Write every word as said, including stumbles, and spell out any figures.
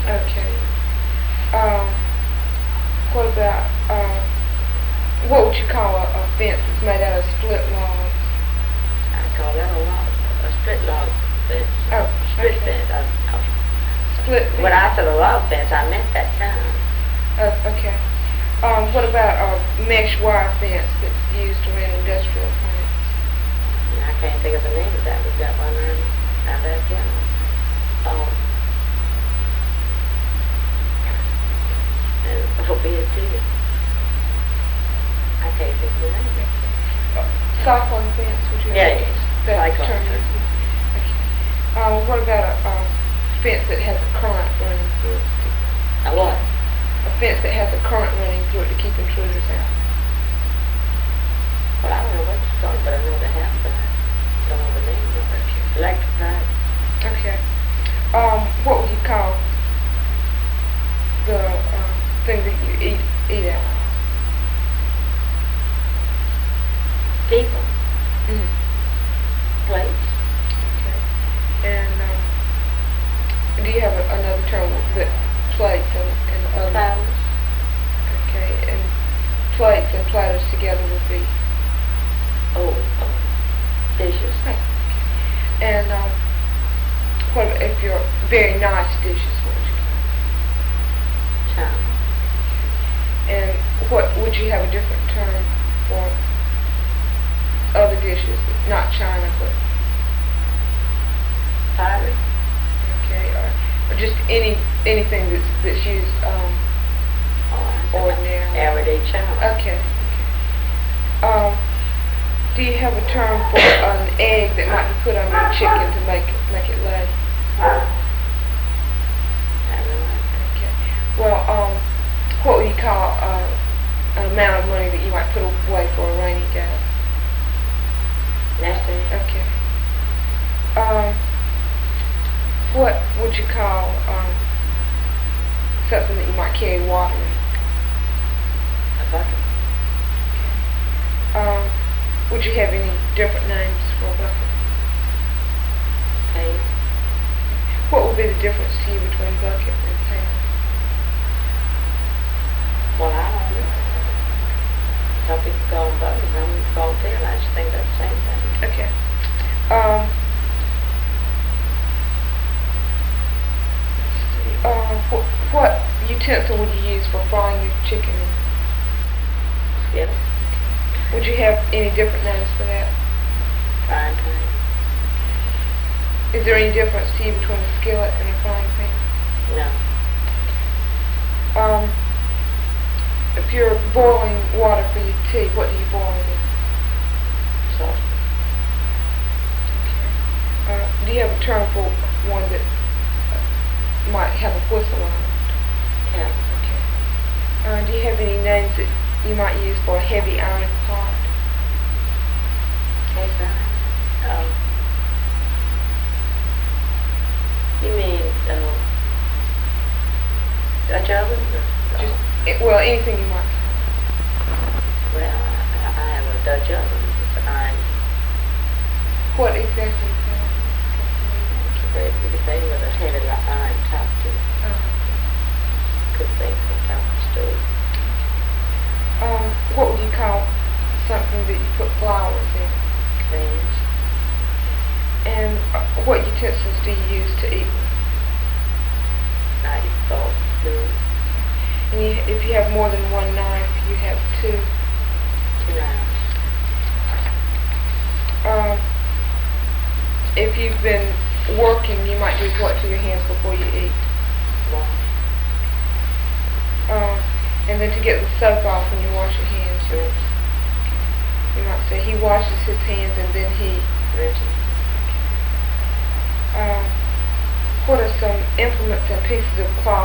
Okay. Um, what about, uh, what would you call a, a fence that's made out of split logs? I call that a log, a split log fence. Oh, Split okay. fence. I, I, Split fence? when I said a log fence, I meant that time. Oh, okay. Um, what about a mesh wire fence that's used around industrial plants? And I can't think of the name of that. We've got one in our backyard. Um, and it'll be a deal. I can't think of the name. Uh, cyclone fence, would you Yeah, like yes. that Cyclone term? fence. Okay. Um, what about a, a fence that has a current running through it? A what? A fence that has a current running through it to keep intruders out. Well, I don't know what it's called, but I know they have that. Don't know the name of it. Electrified. Okay. Um, what would you call the uh, thing that you eat eat out of? People. Mm-hmm. Plates. Okay. And um, do you have a, another term that plates and, and other? Platters. Okay. And plates and platters together would be? Oh, oh. Dishes. Okay. And um, what if you're very nice dishes? What would you call them? China. And what would you have a different term for other dishes, not china, but Pottery. okay, or, or just any anything that's that's used um, Or ordinarily. everyday china. Okay. Okay. Um, do you have a term for an egg that might be put on your chicken to make it make it lay? I don't know. Okay. Well, um, what would you call uh, an amount of money that you might put away for a rainy day? Nest egg. Okay. Um, what would you call um, something that you might carry water in? A bucket. Um, would you have any different names for a bucket? Pail. What would be the difference to you between bucket and pail? Well, I don't know. Some people call them buckets, some people call them pail. I just think that's the same thing. Okay. Um, let's see. Uh, wh- what utensil would you use for frying your chicken in? Skillet. Would you have any different names for that? Frying pan. Is there any difference to you between a skillet and a frying pan? No. Um, if you're boiling water for your tea, what do you boil it in? Salt. Okay. Uh, do you have a term for one that uh, might have a whistle on it? Kettle. Okay. Uh, do you have any names that you might use for a heavy iron pot? Cast iron. Um, you mean um, Dutch oven? Or, Just uh, it, well, anything you might call well, I, I have a Dutch oven. It's an iron. it. What exactly is that? It's a very big thing with a heavy li- iron top to it. Uh, Good thing on top of the stove. um, what would you call something that you put flowers in? Cleans. And uh, what utensils do you use to eat with? Knife, fork, spoon, And you, if you have more than one knife, you have two. two knives. Um, if you've been working, you might do what to your hands before you eat? Wash. Um, and then to get the soap off when you wash your hands, you, Rinse. you might say he washes his hands and then he. Rinse. Um, what are some implements and pieces of cloth